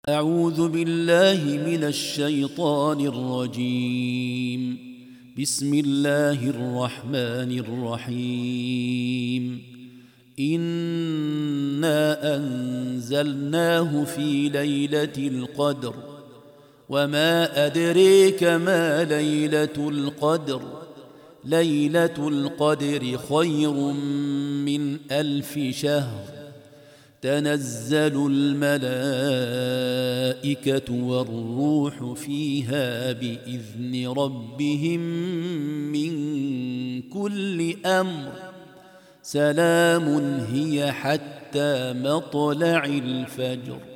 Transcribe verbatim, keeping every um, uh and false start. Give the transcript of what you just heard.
أعوذ بالله من الشيطان الرجيم. بسم الله الرحمن الرحيم. إنا أنزلناه في ليلة القدر وما أدريك ما ليلة القدر ليلة القدر خير من ألف شهر. تنزل الملائكة والروح فيها بإذن ربهم من كل أمر. سلام هي حتى مطلع الفجر.